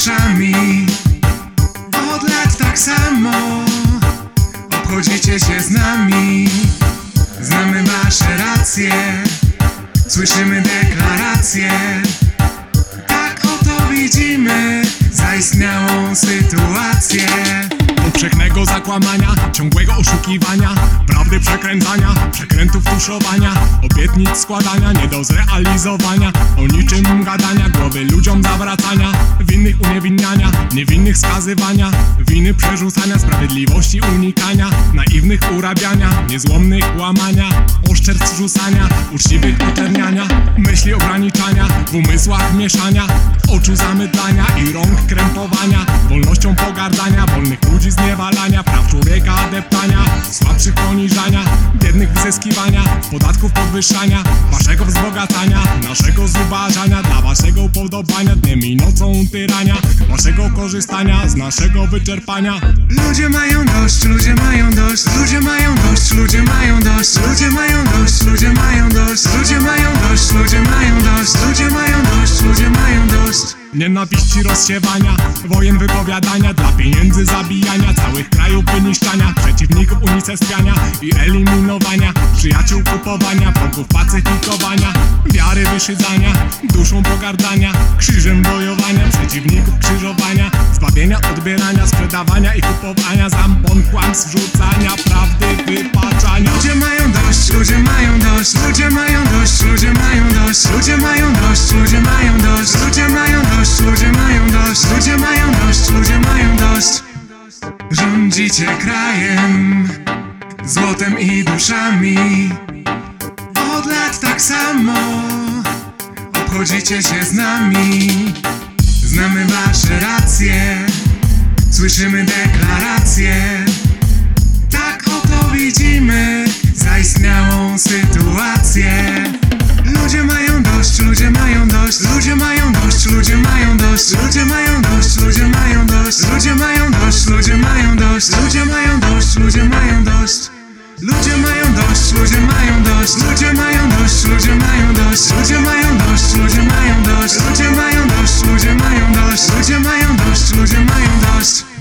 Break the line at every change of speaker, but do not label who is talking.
duszami. Od lat tak samo obchodzicie się z nami. Znamy wasze racje, słyszymy deklaracje. Tak oto widzimy zaistniałą sytuację.
Powszechnego zakłamania, ciągłego oszukiwania, prawdy przekręcania, przekrętów tuszowania, obietnic składania, nie do zrealizowania, o niczym gadania, głowy ludziom zawracania, winnych uniewinniania, niewinnych skazywania, winy przerzucania, sprawiedliwości unikania, naiwnych urabiania, niezłomnych łamania, oszczerstw rzucania, uczciwych oczerniania, myśli ograniczania, w umysłach mieszania, oczu zamydlania i rąk krępowania, wolnością pogardania, wolnych ludzi zniewalania, praw człowieka deptania, słabszych poniżania, biednych wyzyskiwania, podatków podwyższania, waszego wzbogacania, naszego zubażania, dla waszego upodobania, dniem i nocą tyrania, waszego korzystania z naszego wyczerpania.
Ludzie mają dość, ludzie mają dość, ludzie mają dość, ludzie mają dość, ludzie mają dość, ludzie mają dość, ludzie mają dość, ludzie mają dość, ludzie mają dość, ludzie mają dość.
Nienawiści rozsiewania, wojen wypowiadania, dla pieniędzy zabijania, całych krajów wyniszczania, przeciwników unicestwiania i eliminowania, przyjaciół kupowania, wrogów pacyfikowania, wiary wyszydzania, duszą pogardania, krzyżem bojowania, przeciwników krzyżowania, zbawienia odbierania, sprzedawania i kupowania, zampon kłamstw wrzucania, prawdy wypaczania.
Ludzie mają dość, ludzie mają dość, ludzie mają dość, ludzie mają dość, ludzie mają dość, ludzie mają dość, ludzie mają dość, ludzie mają dość, ludzie mają dość, ludzie mają dość. Rządzicie krajem, złotem i duszami. Od lat tak samo obchodzicie się z nami. Znamy wasze racje, słyszymy deklaracje. Tak oto widzimy zaistniałą sytuację. Ludzie mają dość, ludzie mają dość, ludzie mają dość, ludzie mają dość, ludzie mają dość, ludzie mają dość, ludzie mają dość, ludzie mają dość, ludzie mają dość, ludzie mają dość. Ludzie mają dość, ludzie mają dość, ludzie mają dość, ludzie mają dość, ludzie mają dość, ludzie mają dość, ludzie mają dość, ludzie mają dość, ludzie mają dość, ludzie mają dość.